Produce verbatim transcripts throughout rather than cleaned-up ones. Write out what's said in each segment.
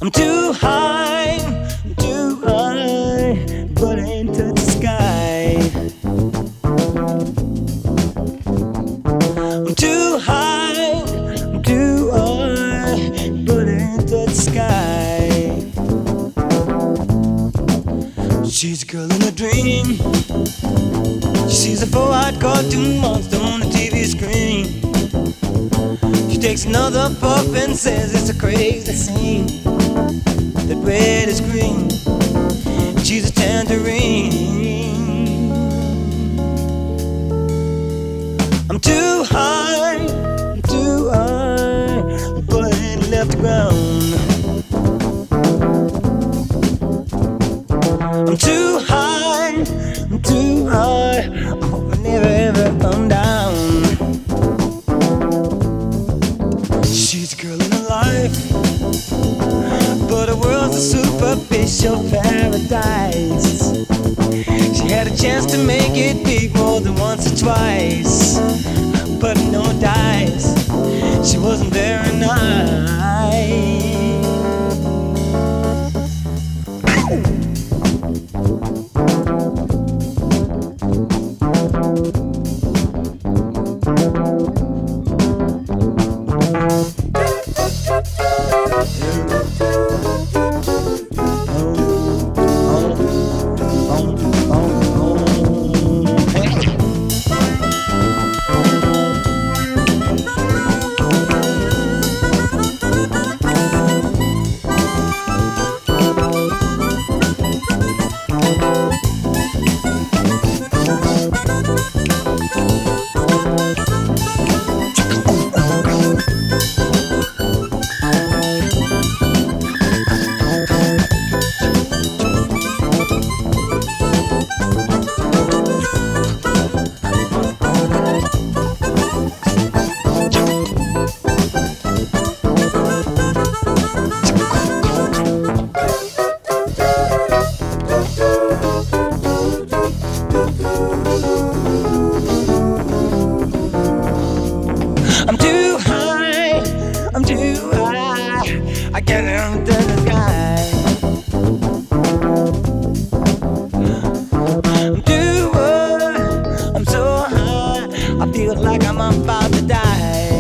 I'm too high, I'm too high, but I ain't touch the sky. I'm too high, I'm too high, but I ain't touch the sky. She's a girl in a dream. She sees a four-eyed cartoon monster on the T V screen. She takes another puff and says it's a crazy scene. That red is green. She's a tangerine. I'm too high, I'm too high, but I ain't left the ground. I'm too high, I'm too high, I hope I never ever come down. She's a girl in her life, but her world's a superficial paradise. She had a chance to make it big more than once or twice, but no dice, she wasn't very nice. I'm too high, I'm too high, I can't even touch the sky. I'm too high, I'm so high, I feel like I'm about to die.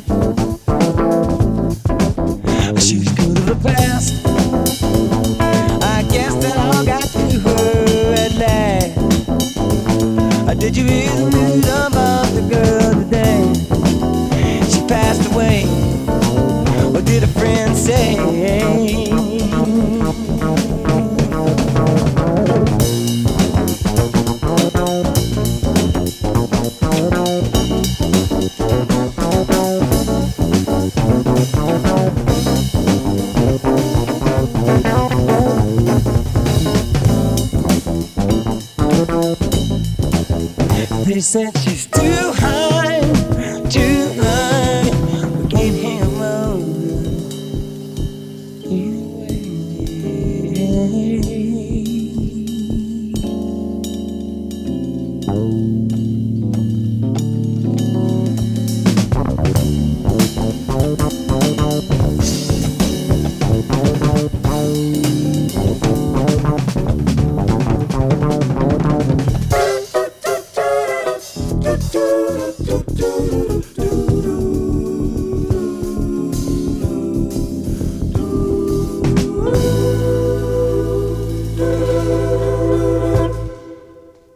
She's good of the past, I guess that all got to her at last. Did you hear the news about the girl today? She passed away. What did a friend say? They said she's too high, too high, we can't hang around anyway.